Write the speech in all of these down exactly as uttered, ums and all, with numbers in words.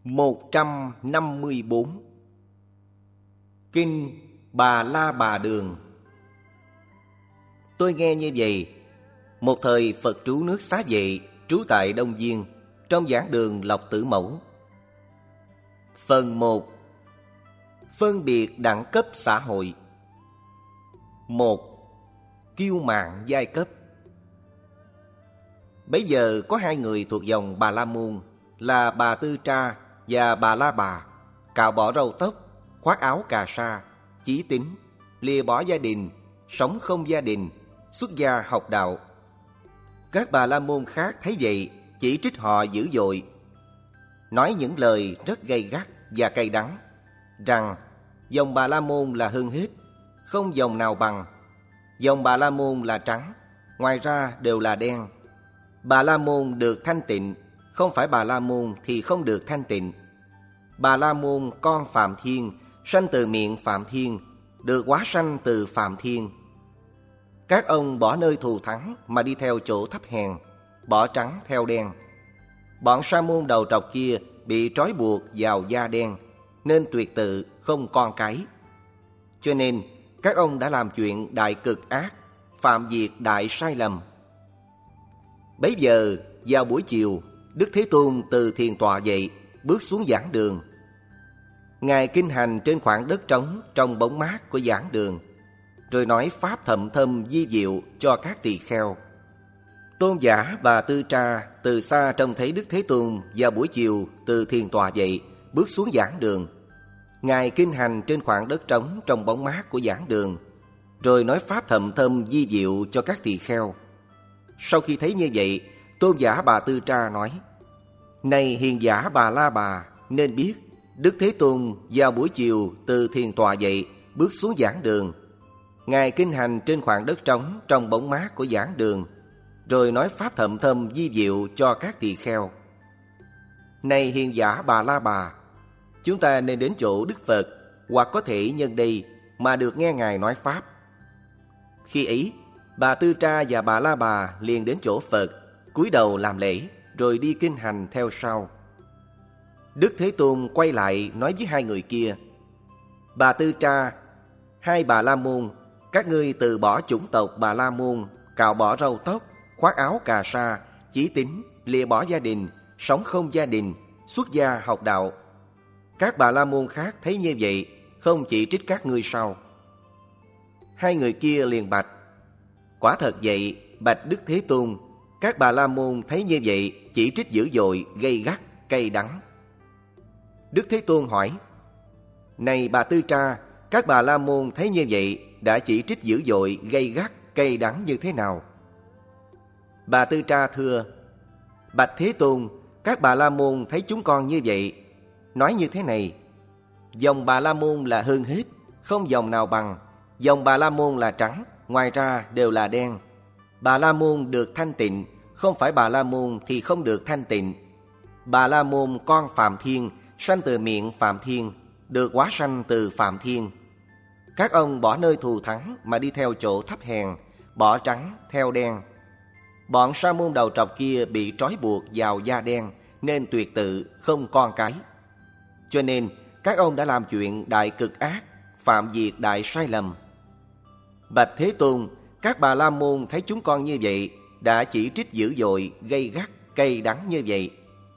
một trăm năm mươi tư. Kinh Bà La Bà Đường. Tôi nghe như vậy. Một thời Phật trú nước Xá Vệ, trú tại Đông Viên, trong giảng đường Lộc Tử Mẫu. Phần một. Phân biệt đẳng cấp xã hội. Một. Kiêu mạn giai cấp. Bấy giờ có hai người thuộc dòng Bà La Môn là Bà Tư Tra và Bà La Bà, cạo bỏ râu tóc, khoác áo cà sa, chí tín, lìa bỏ gia đình, sống không gia đình, xuất gia học đạo. Các Bà La Môn khác thấy vậy, chỉ trích họ dữ dội, nói những lời rất gay gắt và cay đắng, rằng dòng Bà La Môn là hơn hết, không dòng nào bằng. Dòng Bà La Môn là trắng, ngoài ra đều là đen. Bà La Môn được thanh tịnh, không phải Bà La Môn thì không được thanh tịnh. Bà La Môn con Phạm Thiên, sanh từ miệng Phạm Thiên, được hóa sanh từ Phạm Thiên. Các ông bỏ nơi thù thắng mà đi theo chỗ thấp hèn, bỏ trắng theo đen. Bọn sa môn đầu trọc kia bị trói buộc vào da đen, nên tuyệt tự không con cái. Cho nên các ông đã làm chuyện đại cực ác, phạm việc đại sai lầm. Bấy giờ vào buổi chiều, Đức Thế Tôn từ thiền tọa dậy, bước xuống giảng đường. Ngài kinh hành trên khoảng đất trống trong bóng mát của giảng đường, rồi nói pháp thậm thâm vi diệu cho các tỳ kheo. Tôn giả Bà Tư Tra từ xa trông thấy Đức Thế Tôn vào buổi chiều từ thiền tọa dậy, bước xuống giảng đường. Ngài kinh hành trên khoảng đất trống trong bóng mát của giảng đường, rồi nói pháp thậm thâm vi diệu cho các tỳ kheo. Sau khi thấy như vậy, Tôn giả Bà Tư Tra nói: Này hiền giả Bà La Bà, nên biết Đức Thế Tôn vào buổi chiều từ thiền tọa dậy, bước xuống giảng đường. Ngài kinh hành trên khoảng đất trống trong bóng mát của giảng đường, rồi nói pháp thậm thâm vi diệu cho các tỳ kheo. Này hiền giả Bà La Bà, chúng ta nên đến chỗ Đức Phật, hoặc có thể nhân đây mà được nghe Ngài nói pháp. Khi ấy, Bà Tư Tra và Bà La Bà liền đến chỗ Phật, cúi đầu làm lễ, rồi đi kinh hành theo sau. Đức Thế Tôn quay lại nói với hai người kia: Bà Tư Tra, hai Bà La Môn, các ngươi từ bỏ chủng tộc Bà La Môn, cạo bỏ râu tóc, khoác áo cà sa, chí tín, lìa bỏ gia đình, sống không gia đình, xuất gia học đạo. Các Bà La Môn khác thấy như vậy, không chỉ trích các ngươi sao? Hai người kia liền bạch: Quả thật vậy, bạch Đức Thế Tôn. Các Bà La Môn thấy như vậy, chỉ trích dữ dội, gay gắt, cay đắng. Đức Thế Tôn hỏi: Này Bà Tư Tra, các Bà La Môn thấy như vậy, đã chỉ trích dữ dội, gay gắt, cay đắng như thế nào? Bà Tư Tra thưa: Bạch Thế Tôn, các Bà La Môn thấy chúng con như vậy, nói như thế này: Dòng Bà La Môn là hơn hết, không dòng nào bằng. Dòng Bà La Môn là trắng, ngoài ra đều là đen. Bà La Môn được thanh tịnh, không phải Bà La Môn thì không được thanh tịnh. Bà La Môn con Phạm Thiên, sanh từ miệng Phạm Thiên, được hóa sanh từ Phạm Thiên. Các ông bỏ nơi thù thắng mà đi theo chỗ thấp hèn, bỏ trắng theo đen. Bọn sa môn đầu trọc kia bị trói buộc vào da đen, nên tuyệt tự không con cái. Cho nên các ông đã làm chuyện đại cực ác, phạm việc đại sai lầm. Bạch Thế Tôn, các Bà La Môn thấy chúng con như vậy, đã chỉ trích dữ dội, gay gắt, cay đắng như vậy.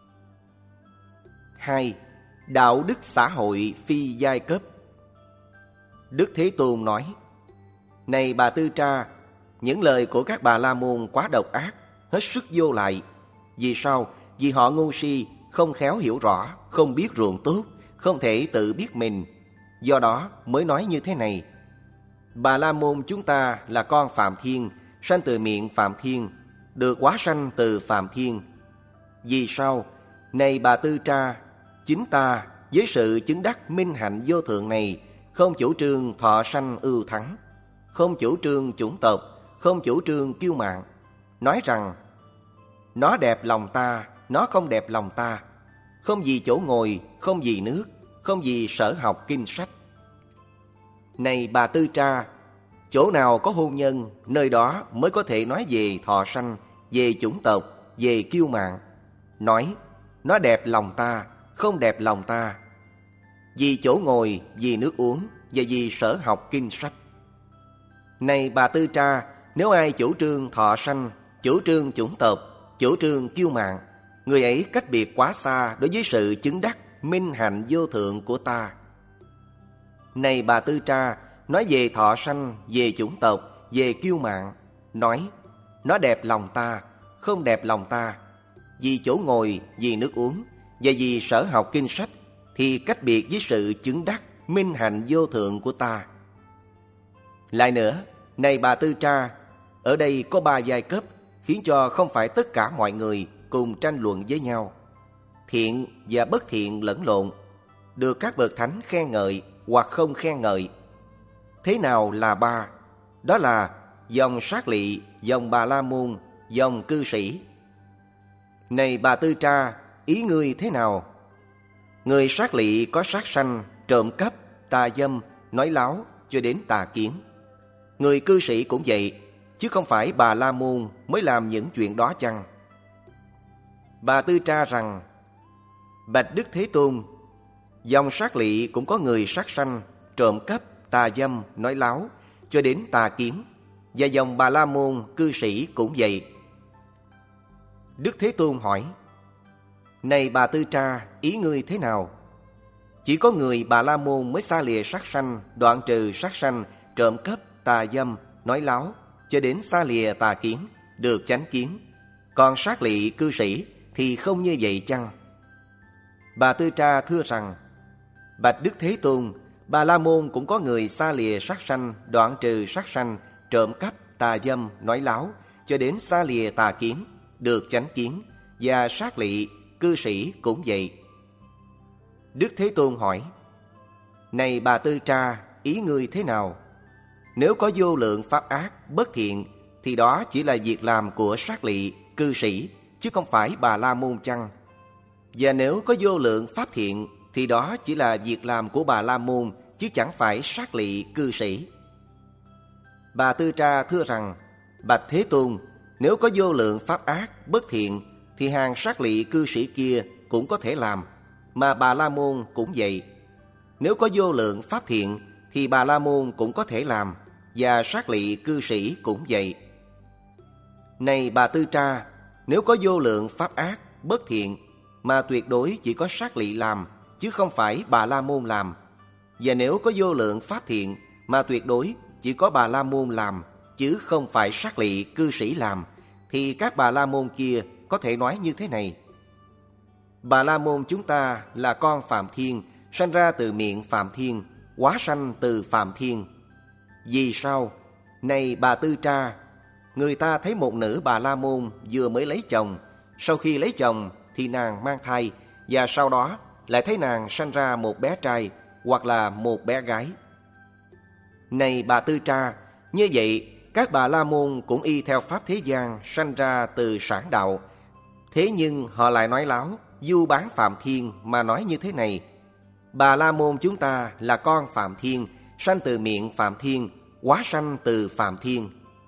Hai. Đạo đức xã hội phi giai cấp. Đức Thế Tôn nói: Này Bà Tư Tra, những lời của các Bà La Môn quá độc ác, hết sức vô lại. Vì sao? Vì họ ngu si, không khéo hiểu rõ, không biết ruộng tốt, không thể tự biết mình. Do đó mới nói như thế này: Bà La Môn chúng ta là con Phạm Thiên, sanh từ miệng Phạm Thiên, được hóa sanh từ Phạm Thiên. Vì sao? Này Bà Tư Tra, chính ta với sự chứng đắc minh hạnh vô thượng này, không chủ trương thọ sanh ưu thắng, không chủ trương chủng tộc, không chủ trương kiêu mạn, nói rằng nó đẹp lòng ta, nó không đẹp lòng ta, không vì chỗ ngồi, không vì nước, không vì sở học kinh sách. Này Bà Tư Tra, chỗ nào có hôn nhân, nơi đó mới có thể nói về thọ sanh, về chủng tộc, về kiêu mạn. Nói nó đẹp lòng ta, không đẹp lòng ta. Vì chỗ ngồi, vì nước uống, và vì sở học kinh sách. Này Bà Tư Tra, nếu ai chủ trương thọ sanh, chủ trương chủng tộc, chủ trương kiêu mạn, người ấy cách biệt quá xa đối với sự chứng đắc minh hạnh vô thượng của ta. Này Bà Tư Tra, nói về thọ sanh, về chủng tộc, về kiêu mạn, nói nó đẹp lòng ta, không đẹp lòng ta. Vì chỗ ngồi, vì nước uống, và vì sở học kinh sách, thì cách biệt với sự chứng đắc minh hạnh vô thượng của ta. Lại nữa, này Bà Tư Tra, ở đây có ba giai cấp, khiến cho không phải tất cả mọi người cùng tranh luận với nhau. Thiện và bất thiện lẫn lộn, được các bậc thánh khen ngợi hoặc không khen ngợi. Thế nào là ba? Đó là dòng Sát Lị, dòng Bà La Môn, dòng cư sĩ. Này Bà Tư Tra, ý ngươi thế nào? Người Sát Lị có sát sanh, trộm cắp, tà dâm, nói láo cho đến tà kiến. Người cư sĩ cũng vậy, chứ không phải Bà La Môn mới làm những chuyện đó chăng? Bà Tư Tra rằng: Bạch Đức Thế Tôn, dòng Sát Lị cũng có người sát sanh, trộm cắp, tà dâm, nói láo cho đến tà kiến, và dòng Bà La Môn cư sĩ cũng vậy. Đức Thế Tôn hỏi: Này Bà Tư Tra, ý ngươi thế nào? Chỉ có người Bà La Môn mới xa lìa sát sanh, đoạn trừ sát sanh, trộm cắp, tà dâm, nói láo cho đến xa lìa tà kiến, được chánh kiến. Còn Sát Lị cư sĩ thì không như vậy chăng? Bà Tư Tra thưa rằng: Bạch Đức Thế Tôn, Bà La Môn cũng có người xa lìa sát sanh, đoạn trừ sát sanh, trộm cắp, tà dâm, nói láo cho đến xa lìa tà kiến, được chánh kiến, và Sát Lị cư sĩ cũng vậy. Đức Thế Tôn hỏi: Này Bà Tư Tra, ý ngươi thế nào? Nếu có vô lượng pháp ác, bất thiện, thì đó chỉ là việc làm của Sát Lị cư sĩ, chứ không phải Bà La Môn chăng? Và nếu có vô lượng pháp thiện, thì đó chỉ là việc làm của Bà La Môn, chứ chẳng phải Sát Lị cư sĩ. Bà Tư Tra thưa rằng: Bạch Thế Tôn, nếu có vô lượng pháp ác, bất thiện, thì hàng Sát Lị cư sĩ kia cũng có thể làm, mà Bà La Môn cũng vậy. Nếu có vô lượng pháp thiện, thì Bà La Môn cũng có thể làm, và Sát Lị cư sĩ cũng vậy. Này Bà Tư Tra, nếu có vô lượng pháp ác, bất thiện, mà tuyệt đối chỉ có Sát Lị làm, chứ không phải Bà La Môn làm. Và nếu có vô lượng pháp thiện, mà tuyệt đối chỉ có Bà La Môn làm, chứ không phải Sát Lị cư sĩ làm, thì các Bà La Môn kia có thể nói như thế này: Bà La Môn chúng ta là con Phạm Thiên, sanh ra từ miệng Phạm Thiên, hóa sanh từ Phạm Thiên. Vì sao? Này Bà Tư Tra, người ta thấy một nữ Bà La Môn vừa mới lấy chồng, sau khi lấy chồng thì nàng mang thai, và sau đó lại thấy nàng sanh ra một bé trai hoặc là một bé gái. Này Bà Tư Tra, như vậy các Bà La Môn cũng y theo pháp thế gian sanh ra từ sản đạo. Thế nhưng họ lại nói láo, du bán Phạm Thiên mà nói như thế này: Bà La Môn chúng ta là con Phạm Thiên, sanh từ miệng Phạm Thiên, hóa sanh từ Phạm Thiên.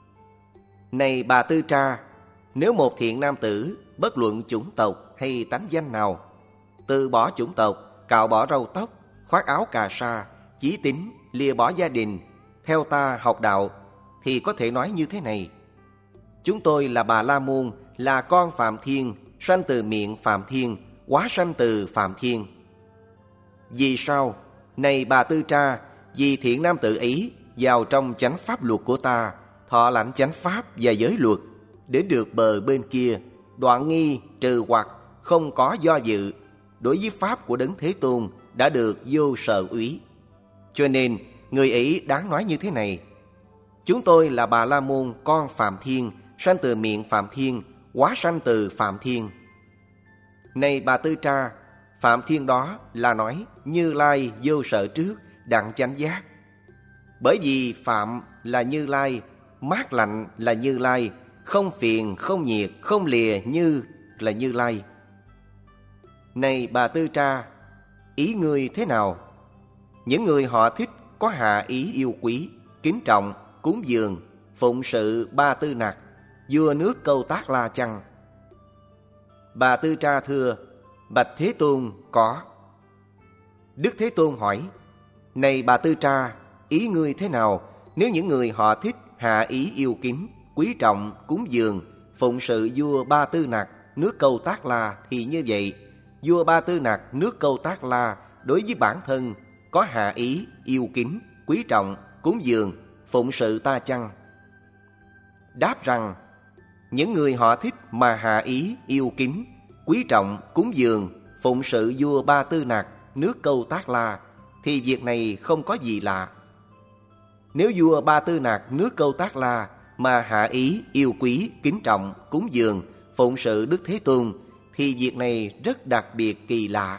Này Bà Tư Tra, nếu một thiện nam tử bất luận chủng tộc hay tánh danh nào, từ bỏ chủng tộc, cạo bỏ râu tóc, khoác áo cà sa, chí tín, lìa bỏ gia đình, theo ta học đạo, thì có thể nói như thế này: Chúng tôi là Bà La Môn, là con Phạm Thiên, sanh từ miệng Phạm Thiên, hóa sanh từ Phạm Thiên. Vì sao? Này Bà Tư Tra, vì thiện nam tử ấy vào trong chánh pháp luật của ta, thọ lãnh chánh pháp và giới luật, đến được bờ bên kia, đoạn nghi, trừ hoặc, không có do dự, đối với pháp của Đấng Thế Tôn đã được vô sợ úy. Cho nên người ấy đáng nói như thế này: Chúng tôi là Bà La Môn con Phạm Thiên, sanh từ miệng Phạm Thiên, hóa sanh từ Phạm Thiên. Này Bà Tư Tra, Phạm Thiên đó là nói Như Lai vô sợ trước, đặng chánh giác. Bởi vì Phạm là Như Lai, mát lạnh là Như Lai, không phiền, không nhiệt, không lìa như là Như Lai. Này Bà Tư Tra, ý ngươi thế nào? Những người họ thích có hạ ý yêu quý, kính trọng, cúng dường, phụng sự Ba Tư Nặc, vua nước Câu Tác La chăng? Bà Tư Tra thưa: Bạch Thế Tôn: Có. Đức Thế Tôn hỏi: Này Bà Tư Tra, ý ngươi thế nào nếu những người họ thích hạ ý yêu kính, quý trọng, cúng dường, phụng sự vua Ba Tư Nặc, nước Câu Tác La thì như vậy, vua Ba Tư Nặc, nước Câu Tác La đối với bản thân có hạ ý, yêu kính, quý trọng, cúng dường, phụng sự ta chăng? Đáp rằng: những người họ thích mà hạ ý, yêu kính, quý trọng, cúng dường, phụng sự vua Ba Tư Nặc, nước Câu Tác La thì việc này không có gì lạ. Nếu vua Ba Tư Nặc, nước Câu Tác La mà hạ ý, yêu quý, kính trọng, cúng dường, phụng sự Đức Thế Tôn thì việc này rất đặc biệt kỳ lạ.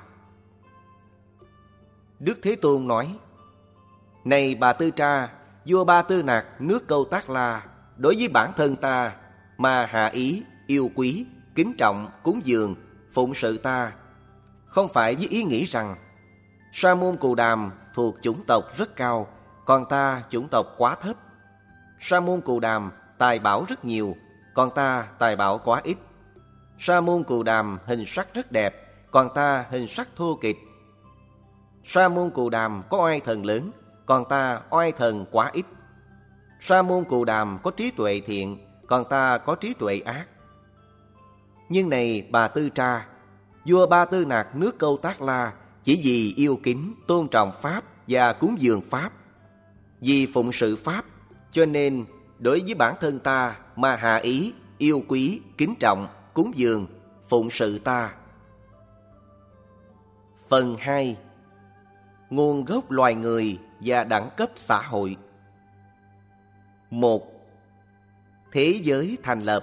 Đức Thế Tôn nói: Này Bà Tư Tra, vua Ba Tư Nặc, nước Câu Tác La đối với bản thân ta mà hạ ý, yêu quý, kính trọng, cúng dường, phụng sự ta, không phải với ý nghĩ rằng Sa môn Cù Đàm thuộc chủng tộc rất cao, còn ta chủng tộc quá thấp. Sa môn Cù Đàm tài bảo rất nhiều, còn ta tài bảo quá ít. Sa môn Cù Đàm hình sắc rất đẹp, còn ta hình sắc thô kệch. Sa môn Cù Đàm có oai thần lớn, còn ta oai thần quá ít. Sa môn Cù Đàm có trí tuệ thiện, còn ta có trí tuệ ác. Nhưng này Bà Tư Tra, vua Ba Tư Nặc, nước Câu Tác La chỉ vì yêu kính, tôn trọng Pháp và cúng dường Pháp, vì phụng sự Pháp, cho nên đối với bản thân ta mà hạ ý, yêu quý, kính trọng, cúng dường, phụng sự ta. Phần hai. Nguồn gốc loài người và đẳng cấp xã hội. Một. Thế giới thành lập.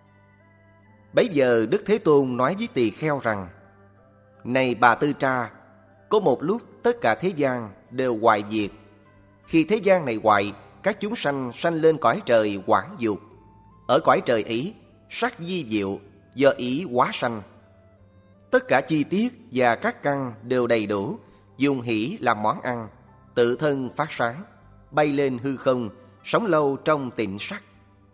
Bấy giờ Đức Thế Tôn nói với tỳ kheo rằng: Này Bà Tư Tra, có một lúc tất cả thế gian đều hoại diệt. Khi thế gian này hoại, các chúng sanh sanh lên cõi trời quảng dục. Ở cõi trời ấy, sắc di diệu, do ý hóa sanh. Tất cả chi tiết và các căn đều đầy đủ, dùng hỷ làm món ăn, tự thân phát sáng, bay lên hư không, sống lâu trong tịnh sắc.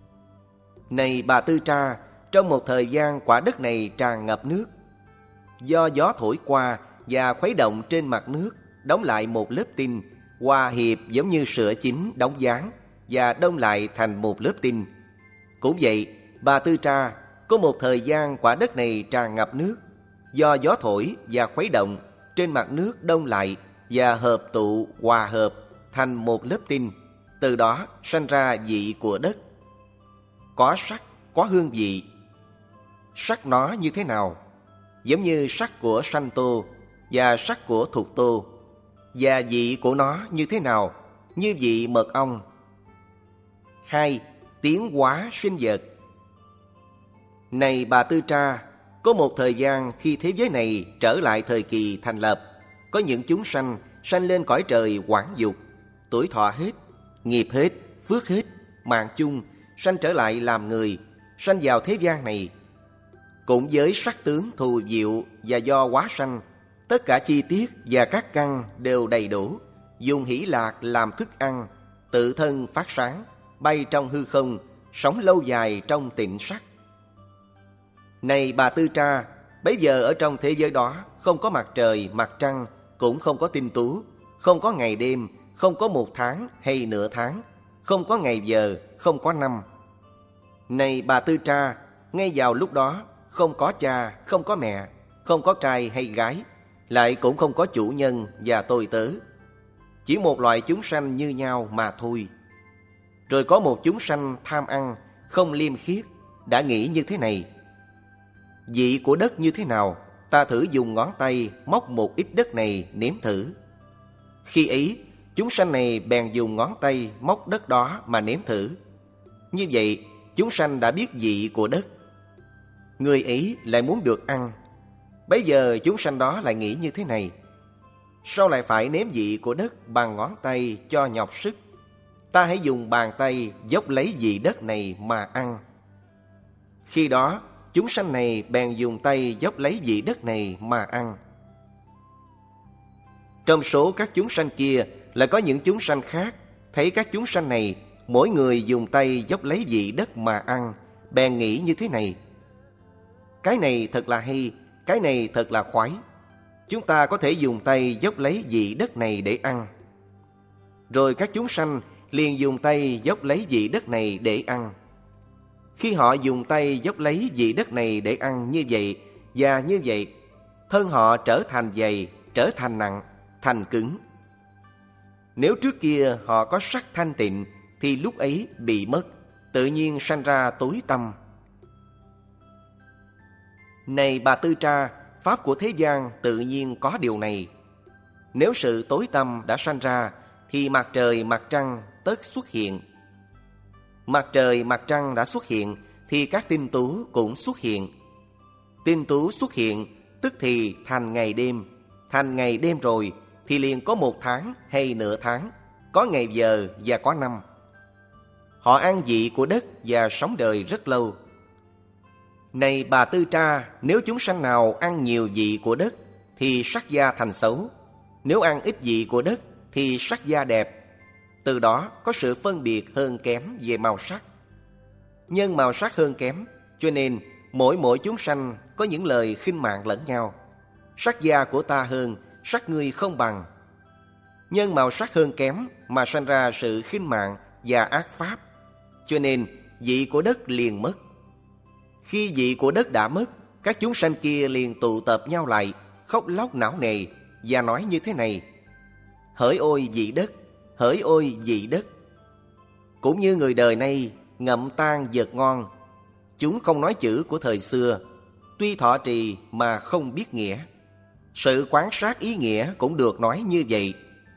Này Bà Tư Tra, trong một thời gian quả đất này tràn ngập nước. Do gió thổi qua và khuấy động trên mặt nước, đóng lại một lớp tinh, hòa hiệp giống như sữa chín đóng dáng và đông lại thành một lớp tinh. Cũng vậy, Bà Tư Tra, có một thời gian quả đất này tràn ngập nước. Do gió thổi và khuấy động, trên mặt nước đông lại và hợp tụ hòa hợp thành một lớp tinh. Từ đó sanh ra vị của đất. Có sắc, có hương vị. Sắc nó như thế nào? Giống như sắc của sanh tô và sắc của thục tô. Và vị của nó như thế nào? Như vị mật ong. Hai. Tiến hóa sinh vật. Này Bà Tư Tra, có một thời gian khi thế giới này trở lại thời kỳ thành lập, có những chúng sanh sanh lên cõi trời quảng dục, tuổi thọ hết, nghiệp hết, phước hết, mạng chung, sanh trở lại làm người, sanh vào thế gian này. Cũng với sắc tướng thù diệu và do hóa sanh, tất cả chi tiết và các căn đều đầy đủ, dùng hỷ lạc làm thức ăn, tự thân phát sáng, bay trong hư không, sống lâu dài trong tịnh sắc. Này Bà Tư Tra, bấy giờ ở trong thế giới đó không có mặt trời, mặt trăng, cũng không có tinh tú, không có ngày đêm, không có một tháng hay nửa tháng, không có ngày giờ, không có năm. Này Bà Tư Tra, ngay vào lúc đó không có cha, không có mẹ, không có trai hay gái, lại cũng không có chủ nhân và tôi tớ. Chỉ một loại chúng sanh như nhau mà thôi. Rồi có một chúng sanh tham ăn, không liêm khiết, đã nghĩ như thế này: vị của đất như thế nào? Ta thử dùng ngón tay móc một ít đất này nếm thử. Khi ấy, chúng sanh này bèn dùng ngón tay móc đất đó mà nếm thử. Như vậy, chúng sanh đã biết vị của đất. Người ấy lại muốn được ăn. Bấy giờ chúng sanh đó lại nghĩ như thế này: sao lại phải nếm vị của đất bằng ngón tay cho nhọc sức? Ta hãy dùng bàn tay dốc lấy vị đất này mà ăn. Khi đó, chúng sanh này bèn dùng tay dốc lấy vị đất này mà ăn. Trong số các chúng sanh kia lại có những chúng sanh khác, thấy các chúng sanh này mỗi người dùng tay dốc lấy vị đất mà ăn, bèn nghĩ như thế này: cái này thật là hay, cái này thật là khoái. Chúng ta có thể dùng tay dốc lấy vị đất này để ăn. Rồi các chúng sanh liền dùng tay dốc lấy vị đất này để ăn. Khi họ dùng tay dốc lấy vị đất này để ăn như vậy và như vậy, thân họ trở thành dày, trở thành nặng, thành cứng. Nếu trước kia họ có sắc thanh tịnh thì lúc ấy bị mất, tự nhiên sanh ra tối tăm. Này Bà Tư Tra, pháp của thế gian tự nhiên có điều này. Nếu sự tối tăm đã sanh ra thì mặt trời mặt trăng tất xuất hiện. Mặt trời mặt trăng đã xuất hiện thì các tinh tú cũng xuất hiện. Tinh tú xuất hiện tức thì thành ngày đêm. Thành ngày đêm rồi thì liền có một tháng hay nửa tháng, có ngày giờ và có năm. Họ ăn vị của đất và sống đời rất lâu. Này Bà Tư Tra, nếu chúng sanh nào ăn nhiều vị của đất thì sắc da thành xấu. Nếu ăn ít vị của đất thì sắc da đẹp. Từ đó có sự phân biệt hơn kém về màu sắc. Nhân màu sắc hơn kém, cho nên mỗi mỗi chúng sanh có những lời khinh mạng lẫn nhau. Sắc da của ta hơn, sắc ngươi không bằng. Nhân màu sắc hơn kém mà sanh ra sự khinh mạng và ác pháp, cho nên vị của đất liền mất. Khi vị của đất đã mất, các chúng sanh kia liền tụ tập nhau lại, khóc lóc não nề và nói như thế này: hỡi ôi vị đất, hỡi ôi vị đất. Cũng như người đời nay ngậm tan vật ngon, chúng không nói chữ của thời xưa, tuy thọ trì mà không biết nghĩa. Sự quán sát ý nghĩa cũng được nói như vậy.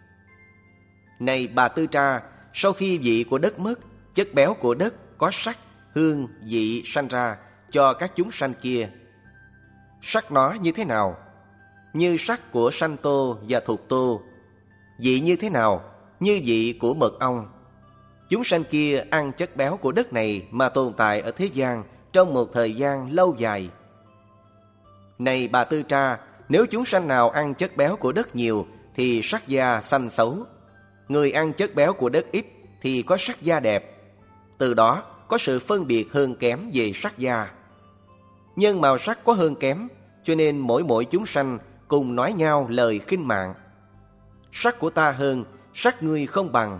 Này Bà Tư Tra, sau khi vị của đất mất, chất béo của đất có sắc, hương, vị sanh ra cho các chúng sanh kia. Sắc nó như thế nào? Như sắc của sanh tô và thục tô. Vị như thế nào? Như vị của mật ong. Chúng sanh kia ăn chất béo của đất này mà tồn tại ở thế gian trong một thời gian lâu dài. Này Bà Tư Tra, nếu chúng sanh nào ăn chất béo của đất nhiều thì sắc da xanh xấu. Người ăn chất béo của đất ít thì có sắc da đẹp. Từ đó có sự phân biệt hơn kém về sắc da. Nhân màu sắc có hơn kém, cho nên mỗi mỗi chúng sanh cùng nói nhau lời khinh mạng. Sắc của ta hơn, sắc ngươi không bằng.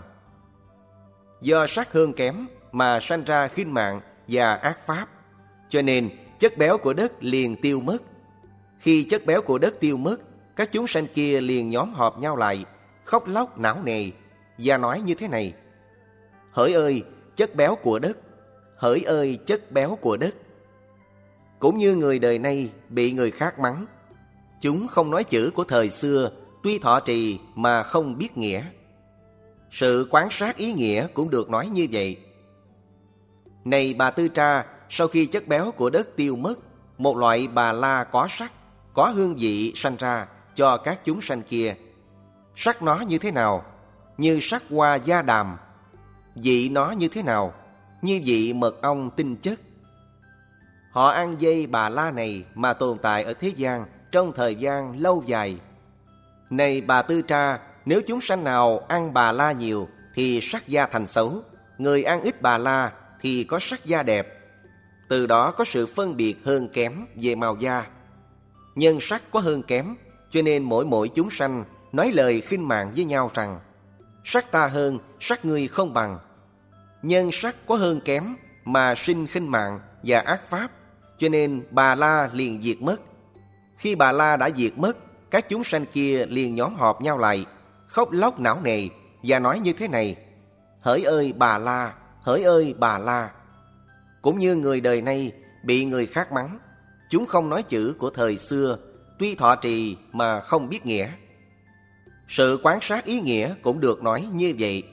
Do sắc hơn kém mà sanh ra khinh mạng và ác pháp, cho nên chất béo của đất liền tiêu mất. Khi chất béo của đất tiêu mất, các chúng sanh kia liền nhóm họp nhau lại, khóc lóc não nề và nói như thế này: hỡi ơi chất béo của đất, hỡi ơi chất béo của đất. Cũng như người đời nay bị người khác mắng, chúng không nói chữ của thời xưa, tuy thọ trì mà không biết nghĩa. Sự quán sát ý nghĩa cũng được nói như vậy. Này Bà Tư Tra, sau khi chất béo của đất tiêu mất, một loại bà la có sắc, có hương vị sanh ra cho các chúng sanh kia. Sắc nó như thế nào? Như sắc hoa da đàm. Vị nó như thế nào? Như vị mật ong tinh chất. Họ ăn dây bà la này mà tồn tại ở thế gian trong thời gian lâu dài. Này Bà Tư Tra, nếu chúng sanh nào ăn bà la nhiều thì sắc da thành xấu. Người ăn ít bà la thì có sắc da đẹp. Từ đó có sự phân biệt hơn kém về màu da. Nhân sắc có hơn kém, cho nên mỗi mỗi chúng sanh nói lời khinh mạng với nhau rằng: sắc ta hơn, sắc ngươi không bằng. Nhân sắc có hơn kém mà sinh khinh mạng và ác pháp, cho nên bà la liền diệt mất. Khi bà la đã diệt mất, các chúng sanh kia liền nhóm họp nhau lại, khóc lóc não nề và nói như thế này: hỡi ơi bà la, hỡi ơi bà la. Cũng như người đời nay bị người khác mắng, chúng không nói chữ của thời xưa, tuy thọ trì mà không biết nghĩa. Sự quán sát ý nghĩa cũng được nói như vậy.